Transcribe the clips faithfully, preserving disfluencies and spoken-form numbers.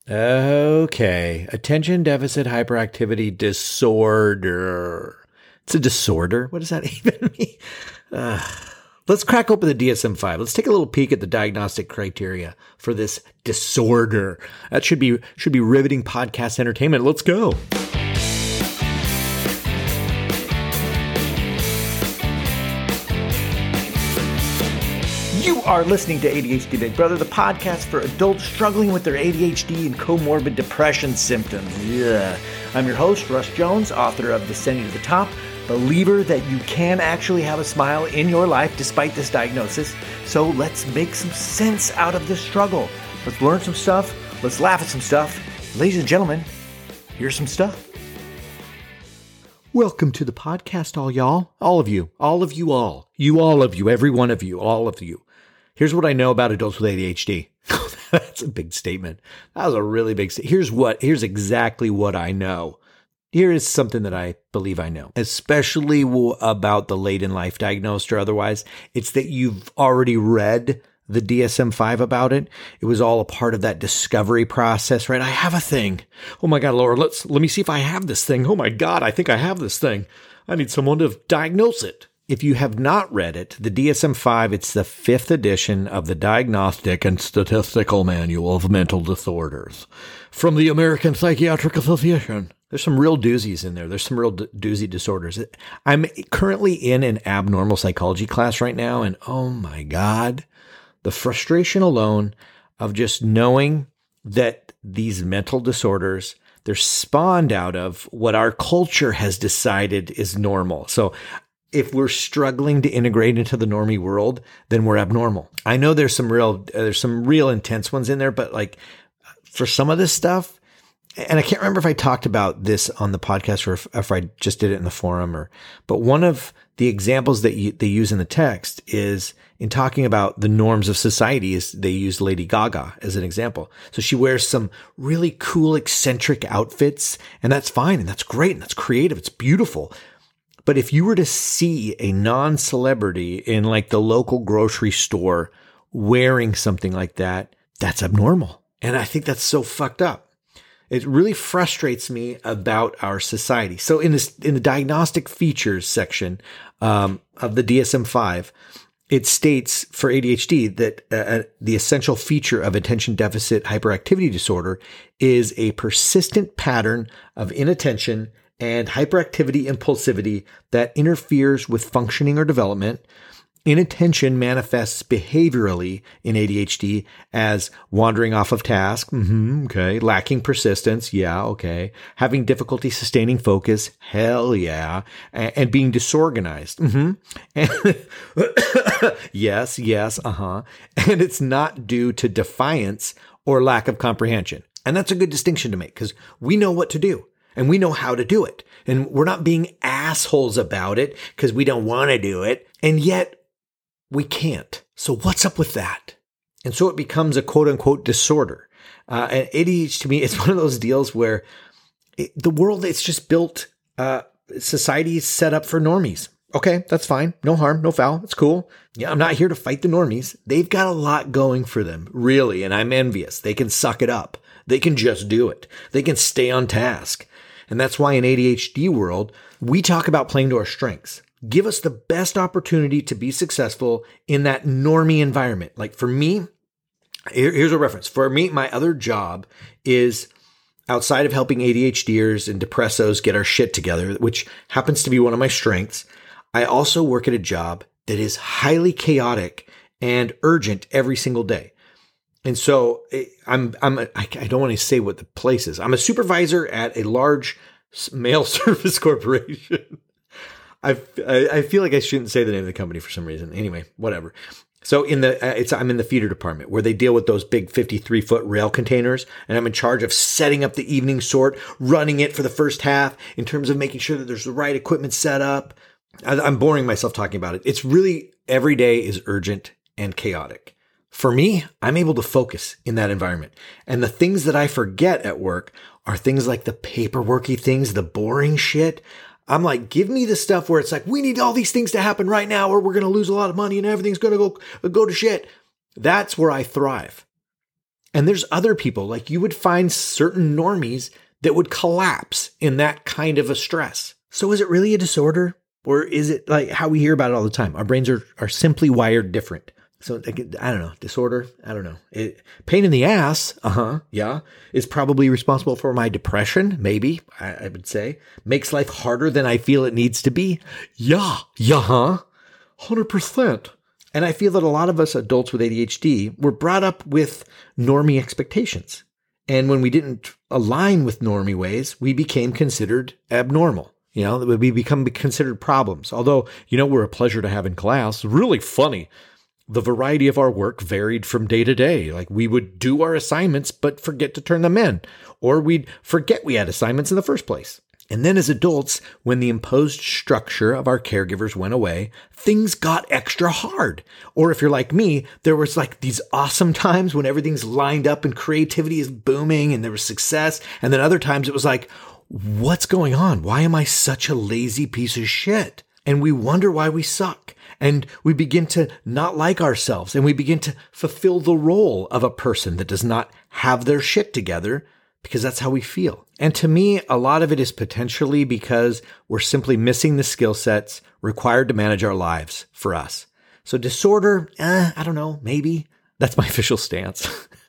Okay. Attention deficit hyperactivity disorder. It's a disorder? What does that even mean? Uh, let's crack open the D S M five. Let's take a little peek at the diagnostic criteria for this disorder. That should be should be riveting podcast entertainment. Let's go. You are listening to A D H D Big Brother, the podcast for adults struggling with their A D H D and comorbid depression symptoms. Yeah. I'm your host, Russ Jones, author of Descending to the Top, believer that you can actually have a smile in your life despite this diagnosis. So let's make some sense out of this struggle. Let's learn some stuff. Let's laugh at some stuff. Ladies and gentlemen, here's some stuff. Welcome to the podcast, all y'all. All of you. All of you all. You all of you. Every one of you. All of you. Here's what I know about adults with A D H D. That's a big statement. That was a really big statement. Here's what, here's exactly what I know. Here is something that I believe I know, especially about the late in life diagnosed or otherwise. It's that you've already read the D S M five about it. It was all a part of that discovery process, right? I have a thing. Oh my God, Laura, let's, let me see if I have this thing. Oh my God, I think I have this thing. I need someone to diagnose it. If you have not read it, the D S M five, it's the fifth edition of the Diagnostic and Statistical Manual of Mental Disorders from the American Psychiatric Association. There's some real doozies in there. There's some real doozy disorders. I'm currently in an abnormal psychology class right now, and oh my God, the frustration alone of just knowing that these mental disorders, they're spawned out of what our culture has decided is normal. So if we're struggling to integrate into the normie world, then we're abnormal. I know there's some real, there's some real intense ones in there, but like for some of this stuff, and I can't remember if I talked about this on the podcast or if, if I just did it in the forum or, but one of the examples that you, they use in the text is in talking about the norms of society is they use Lady Gaga as an example. So she wears some really cool, eccentric outfits, and that's fine. And that's great. And that's creative. It's beautiful. But if you were to see a non-celebrity in like the local grocery store wearing something like that, that's abnormal. And I think that's so fucked up. It really frustrates me about our society. So in this, in the diagnostic features section um, of the D S M five, it states for A D H D that uh, the essential feature of attention deficit hyperactivity disorder is a persistent pattern of inattention and hyperactivity impulsivity that interferes with functioning or development. Inattention manifests behaviorally in A D H D as wandering off of task. Mm-hmm, okay. Lacking persistence. Yeah. Okay. Having difficulty sustaining focus. Hell yeah. And, and being disorganized. Mm-hmm. And yes. Yes. Uh-huh. And it's not due to defiance or lack of comprehension. And that's a good distinction to make because we know what to do. And we know how to do it. And we're not being assholes about it because we don't want to do it. And yet we can't. So what's up with that? And so it becomes a quote unquote disorder. Uh, and A D H D to me, it's one of those deals where it, the world, it's just built, uh, society is set up for normies. Okay, that's fine. No harm, no foul. It's cool. Yeah, I'm not here to fight the normies. They've got a lot going for them, really. And I'm envious. They can suck it up. They can just do it. They can stay on task. And that's why in A D H D world, we talk about playing to our strengths. Give us the best opportunity to be successful in that normie environment. Like for me, here's a reference. For me, my other job is outside of helping ADHDers and depressos get our shit together, which happens to be one of my strengths. I also work at a job that is highly chaotic and urgent every single day. And so I'm, I'm, a, I don't want to say what the place is. I'm a supervisor at a large mail service corporation. I, I feel like I shouldn't say the name of the company for some reason. Anyway, whatever. So in the, uh, it's, I'm in the feeder department where they deal with those big fifty-three foot rail containers. And I'm in charge of setting up the evening sort, running it for the first half in terms of making sure that there's the right equipment set up. I, I'm boring myself talking about it. It's really every day is urgent and chaotic. For me, I'm able to focus in that environment. And the things that I forget at work are things like the paperworky things, the boring shit. I'm like, give me the stuff where it's like, we need all these things to happen right now or we're going to lose a lot of money and everything's going to go, go to shit. That's where I thrive. And there's other people, like you would find certain normies that would collapse in that kind of a stress. So is it really a disorder? Or is it like how we hear about it all the time? Our brains are, are simply wired different. So I don't know, disorder, I don't know. It, pain in the ass, uh-huh, yeah, is probably responsible for my depression, maybe, I, I would say. Makes life harder than I feel it needs to be. Yeah, yeah, huh? one hundred percent. And I feel that a lot of us adults with A D H D were brought up with normie expectations. And when we didn't align with normie ways, we became considered abnormal. You know, we become considered problems. Although, you know, we're a pleasure to have in class. Really funny. The variety of our work varied from day to day. Like we would do our assignments, but forget to turn them in, or we'd forget we had assignments in the first place. And then as adults, when the imposed structure of our caregivers went away, things got extra hard. Or if you're like me, there was like these awesome times when everything's lined up and creativity is booming and there was success. And then other times it was like, what's going on? Why am I such a lazy piece of shit? And we wonder why we suck. And we begin to not like ourselves, and we begin to fulfill the role of a person that does not have their shit together, because that's how we feel. And to me, a lot of it is potentially because we're simply missing the skill sets required to manage our lives for us. So disorder, eh, I don't know, maybe. That's my official stance.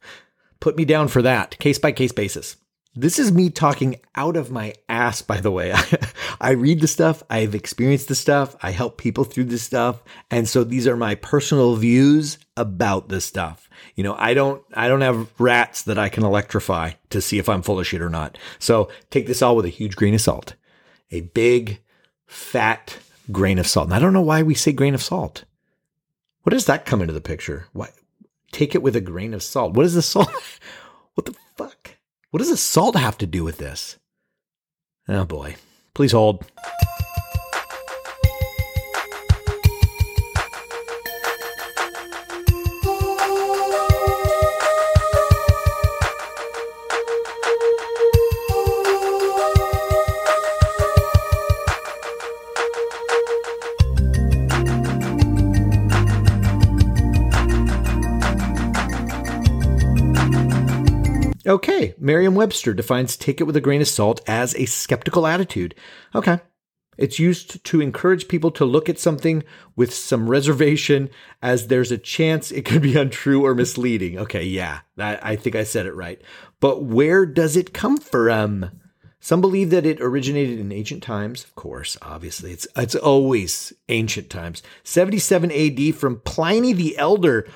Put me down for that, case by case basis. This is me talking out of my ass, by the way. I read the stuff. I've experienced the stuff. I help people through this stuff. And so these are my personal views about this stuff. You know, I don't, I don't have rats that I can electrify to see if I'm full of shit or not. So take this all with a huge grain of salt, a big, fat grain of salt. And I don't know why we say grain of salt. What does that come into the picture? Why? Take it with a grain of salt. What is the salt? What the fuck? What does the salt have to do with this? Oh boy. Please hold. Okay, Merriam-Webster defines take it with a grain of salt as a skeptical attitude. Okay. It's used to encourage people to look at something with some reservation as there's a chance it could be untrue or misleading. Okay, yeah, I, I think I said it right. But where does it come from? Some believe that it originated in ancient times. Of course, obviously, it's it's always ancient times. seventy-seven A D from Pliny the Elder.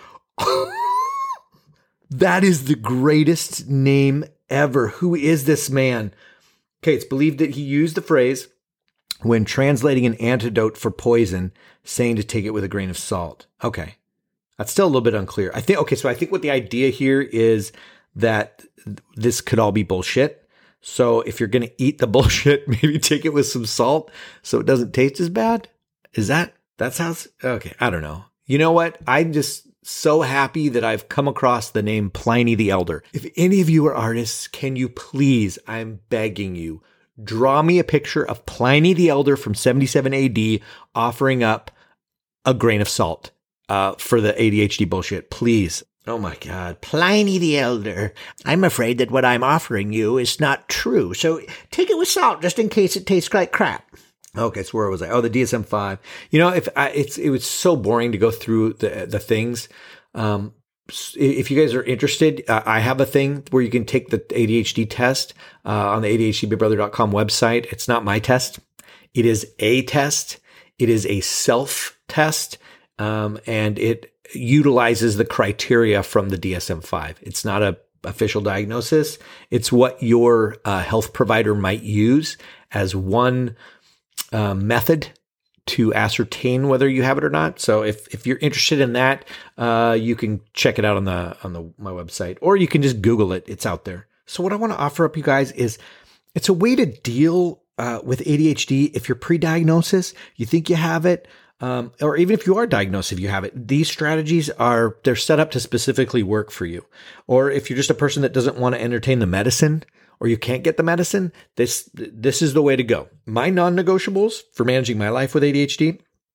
That is the greatest name ever. Who is this man? Okay, it's believed that he used the phrase when translating an antidote for poison, saying to take it with a grain of salt. Okay, that's still a little bit unclear. I think, okay, so I think what the idea here is that this could all be bullshit. So if you're going to eat the bullshit, maybe take it with some salt so it doesn't taste as bad. Is that, that sounds, okay, I don't know. You know what? I'm just so happy that I've come across the name Pliny the Elder. If any of you are artists, can you please, I'm begging you, draw me a picture of Pliny the Elder from seventy-seven A D offering up a grain of salt uh, for the A D H D bullshit, please. Oh my God. Pliny the Elder. I'm afraid that what I'm offering you is not true. So take it with salt just in case it tastes like crap. Okay, so where was I? Oh, the D S M five. You know, if I, it's it was so boring to go through the the things. Um, if you guys are interested, uh, I have a thing where you can take the A D H D test uh, on the A D H D big brother dot com website. It's not my test. It is a test. It is a self test, um, and it utilizes the criteria from the D S M five. It's not a official diagnosis. It's what your uh, health provider might use as one Uh, method to ascertain whether you have it or not. So if, if you're interested in that, uh, you can check it out on the, on the, my website, or you can just Google it. It's out there. So what I want to offer up you guys is it's a way to deal, uh, with A D H D. If you're pre-diagnosis, you think you have it, um, or even if you are diagnosed, if you have it, these strategies are, they're set up to specifically work for you. Or if you're just a person that doesn't want to entertain the medicine, or you can't get the medicine, this this is the way to go. My non-negotiables for managing my life with A D H D,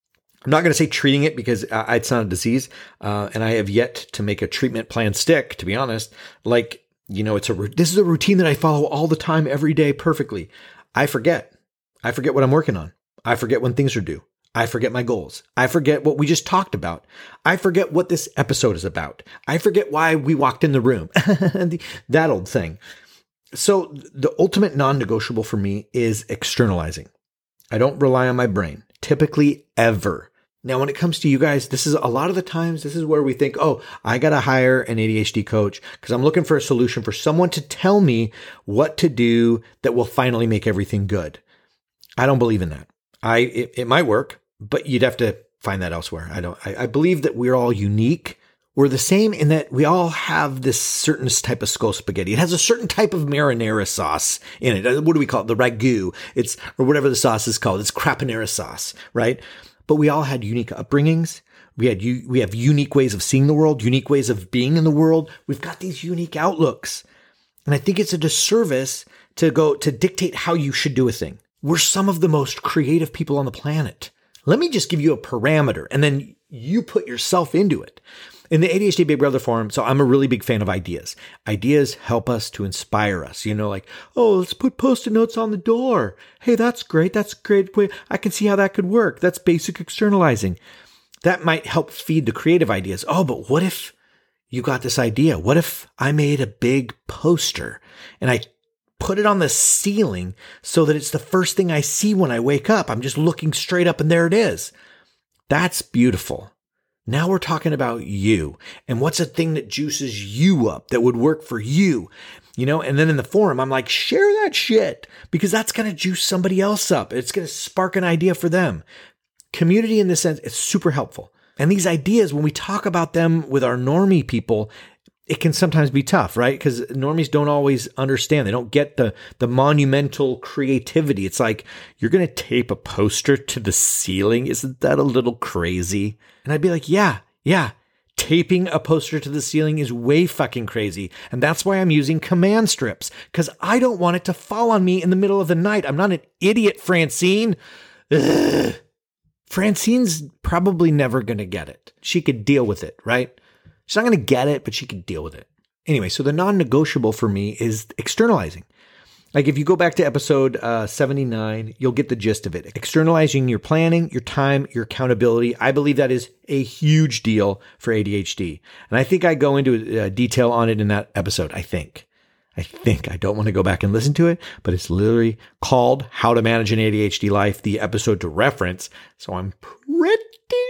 I'm not going to say treating it because uh, it's not a disease. Uh, and I have yet to make a treatment plan stick, to be honest. Like, you know, it's a, this is a routine that I follow all the time, every day, perfectly. I forget. I forget what I'm working on. I forget when things are due. I forget my goals. I forget what we just talked about. I forget what this episode is about. I forget why we walked in the room. That old thing. So the ultimate non-negotiable for me is externalizing. I don't rely on my brain, typically ever. Now, when it comes to you guys, this is a lot of the times, this is where we think, oh, I got to hire an A D H D coach because I'm looking for a solution for someone to tell me what to do that will finally make everything good. I don't believe in that. I, it, it might work, but you'd have to find that elsewhere. I don't, I, I believe that we're all unique. We're the same in that we all have this certain type of skull spaghetti. It has a certain type of marinara sauce in it. What do we call it? The ragu. It's, or whatever the sauce is called. It's craponera sauce, right? But we all had unique upbringings. We had, we have unique ways of seeing the world, unique ways of being in the world. We've got these unique outlooks. And I think it's a disservice to go to dictate how you should do a thing. We're some of the most creative people on the planet. Let me just give you a parameter and then you put yourself into it. In the A D H D Big Brother Forum, so I'm a really big fan of ideas. Ideas help us to inspire us. You know, like, oh, let's put post-it notes on the door. Hey, that's great. That's a great way. I can see how that could work. That's basic externalizing. That might help feed the creative ideas. Oh, but what if you got this idea? What if I made a big poster and I put it on the ceiling so that it's the first thing I see when I wake up? I'm just looking straight up and there it is. That's beautiful. Now we're talking about you and what's a thing that juices you up that would work for you, you know? And then in the forum, I'm like, share that shit because that's going to juice somebody else up. It's going to spark an idea for them. Community in this sense, it's super helpful. And these ideas, when we talk about them with our normie people, it can sometimes be tough, right? Because normies don't always understand. They don't get the, the monumental creativity. It's like, you're going to tape a poster to the ceiling. Isn't that a little crazy? And I'd be like, yeah, yeah. Taping a poster to the ceiling is way fucking crazy. And that's why I'm using command strips, because I don't want it to fall on me in the middle of the night. I'm not an idiot, Francine. Ugh. Francine's probably never going to get it. She could deal with it, right? She's not going to get it, but she can deal with it. Anyway, so the non-negotiable for me is externalizing. Like if you go back to episode uh, seventy-nine, you'll get the gist of it. Externalizing your planning, your time, your accountability. I believe that is a huge deal for A D H D. And I think I go into uh, detail on it in that episode. I think. I think. I don't want to go back and listen to it, but it's literally called How to Manage an A D H D Life, the episode to reference. So I'm pretty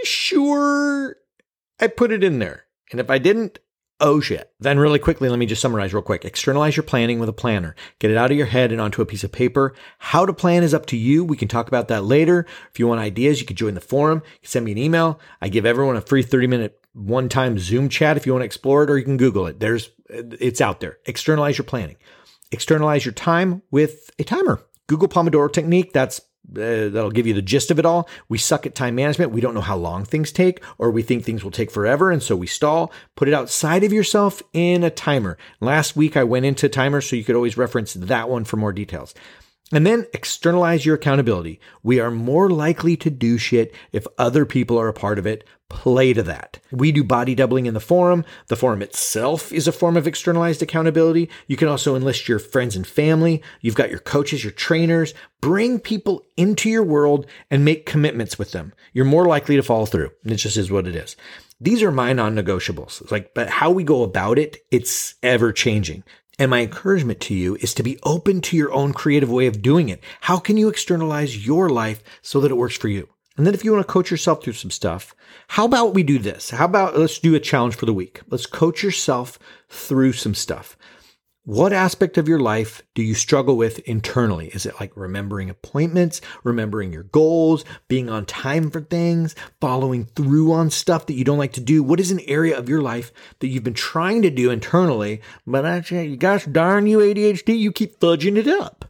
sure I put it in there. And if I didn't, oh shit. Then really quickly, let me just summarize real quick. Externalize your planning with a planner. Get it out of your head and onto a piece of paper. How to plan is up to you. We can talk about that later. If you want ideas, you can join the forum. You can send me an email. I give everyone a free thirty minute one-time Zoom chat if you want to explore it, or you can Google it. There's, it's out there. Externalize your planning. Externalize your time with a timer. Google Pomodoro technique. That's Uh, that'll give you the gist of it all. We suck at time management. We don't know how long things take, or we think things will take forever, and so we stall. Put it outside of yourself in a timer. Last week, I went into timers, so you could always reference that one for more details. And then externalize your accountability. We are more likely to do shit if other people are a part of it. Play to that. We do body doubling in the forum. The forum itself is a form of externalized accountability. You can also enlist your friends and family. You've got your coaches, your trainers. Bring people into your world and make commitments with them. You're more likely to follow through. It just is what it is. These are my non-negotiables. It's like, but how we go about it, it's ever changing. And my encouragement to you is to be open to your own creative way of doing it. How can you externalize your life so that it works for you? And then if you want to coach yourself through some stuff, how about we do this? How about let's do a challenge for the week? Let's coach yourself through some stuff. What aspect of your life do you struggle with internally? Is it like remembering appointments, remembering your goals, being on time for things, following through on stuff that you don't like to do? What is an area of your life that you've been trying to do internally, but actually, gosh darn you, A D H D, you keep fudging it up?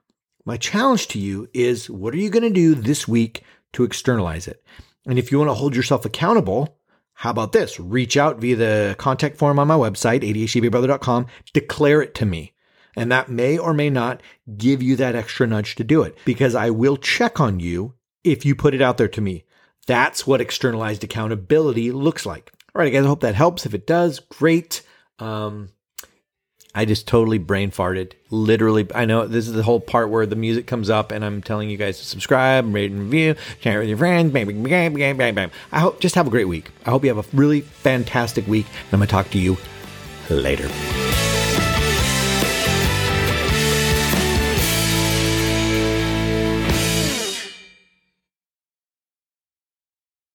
My challenge to you is, what are you going to do this week to externalize it? And if you want to hold yourself accountable, how about this? Reach out via the contact form on my website, A D H D big brother dot com. Declare it to me. And that may or may not give you that extra nudge to do it, because I will check on you if you put it out there to me. That's what externalized accountability looks like. All right, guys, I hope that helps. If it does, great. Um, I just totally brain farted. Literally, I know this is the whole part where the music comes up and I'm telling you guys to subscribe, rate and review, share it with your friends. Bang, bang, bang, bang, bang, bang. I hope just have a great week. I hope you have a really fantastic week. And I'm going to talk to you later.